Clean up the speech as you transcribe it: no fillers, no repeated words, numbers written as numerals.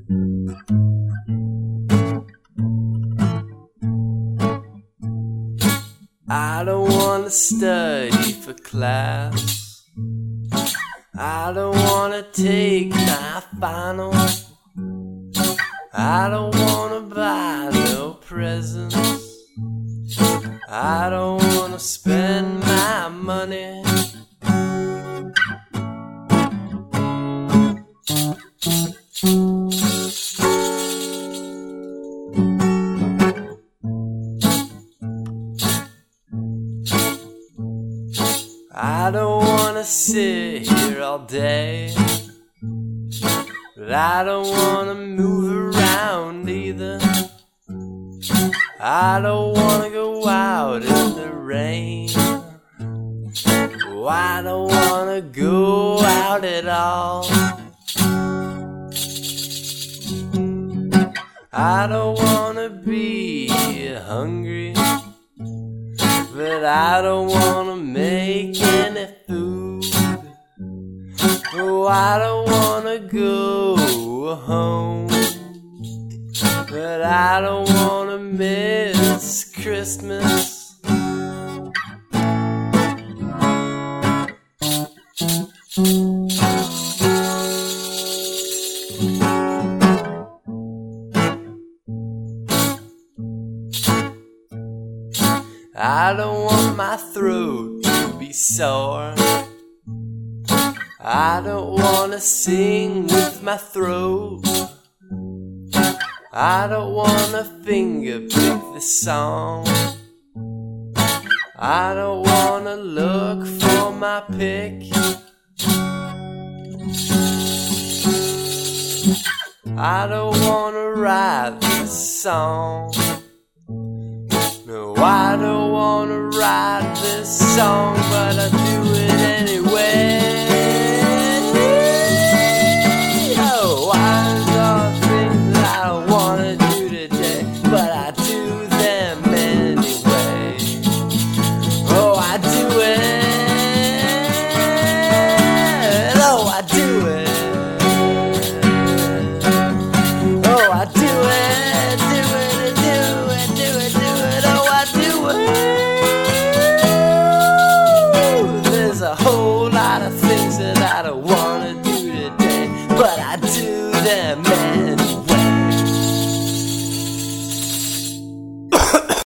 I don't wanna study for class. I don't wanna take my final. I don't wanna buy no presents. I don't wanna spend my money. I don't wanna sit here all day, but I don't wanna move around either. I don't wanna go out in the rain. Oh, I don't wanna go out at all. I don't wanna be hungry, but I don't wanna make any food. Oh, I don't wanna go home, but I don't wanna miss Christmas. I don't want my throat to be sore. I don't wanna sing with my throat. I don't wanna finger pick the song. I don't wanna look for my pick. I don't wanna write this song. No, I don't wanna write this song, but I do it anyway.